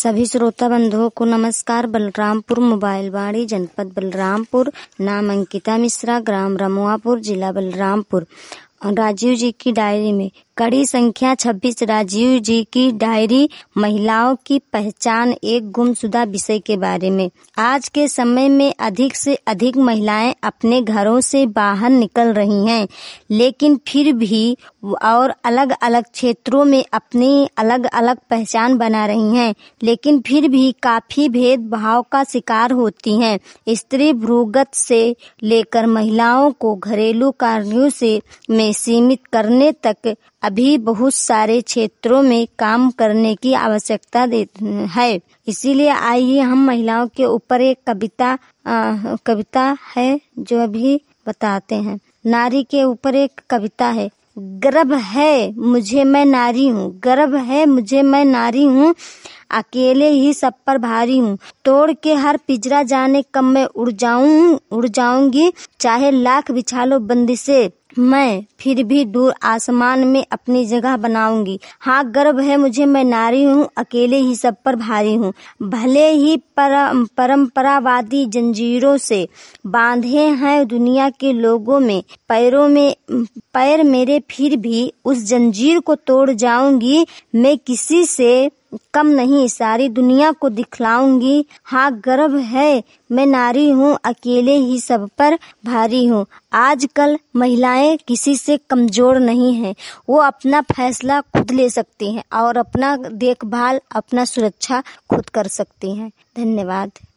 सभी श्रोता बंधुओं को नमस्कार। बलरामपुर मोबाइल वाणी, जनपद बलरामपुर। नाम अंकिता मिश्रा, ग्राम रमुआपुर, जिला बलरामपुर। राजीव जी की डायरी में कड़ी संख्या 26। राजीव जी की डायरी, महिलाओं की पहचान, एक गुमशुदा विषय के बारे में। आज के समय में अधिक से अधिक महिलाएं अपने घरों से बाहर निकल रही हैं, लेकिन फिर भी और अलग अलग क्षेत्रों में अपनी अलग अलग पहचान बना रही हैं, लेकिन फिर भी काफी भेदभाव का शिकार होती हैं। स्त्री भ्रूगत से लेकर महिलाओं को घरेलू कार्यों से में सीमित करने तक अभी बहुत सारे क्षेत्रों में काम करने की आवश्यकता है। इसीलिए आइए हम महिलाओं के ऊपर एक कविता है जो अभी बताते हैं। नारी के ऊपर एक कविता है। गर्व है मुझे मैं नारी हूँ, गर्व है मुझे मैं नारी हूँ, अकेले ही सब पर भारी हूँ। तोड़ के हर पिंजरा जाने कब मैं उड़ जाऊंगी, चाहे लाख बिछा लो बंदिशें, मैं फिर भी दूर आसमान में अपनी जगह बनाऊंगी। हाँ, गर्व है मुझे मैं नारी हूँ, अकेले ही सब पर भारी हूँ। भले ही परंपरावादी जंजीरों से बांधे हैं दुनिया के लोगों में पैर मेरे, फिर भी उस जंजीर को तोड़ जाऊंगी। मैं किसी से कम नहीं, सारी दुनिया को दिखलाऊंगी। हाँ, गर्व है मैं नारी हूँ, अकेले ही सब पर भारी हूँ। आजकल महिलाएं किसी से कमजोर नहीं हैं, वो अपना फैसला खुद ले सकती हैं और अपना देखभाल, अपना सुरक्षा खुद कर सकती हैं। धन्यवाद।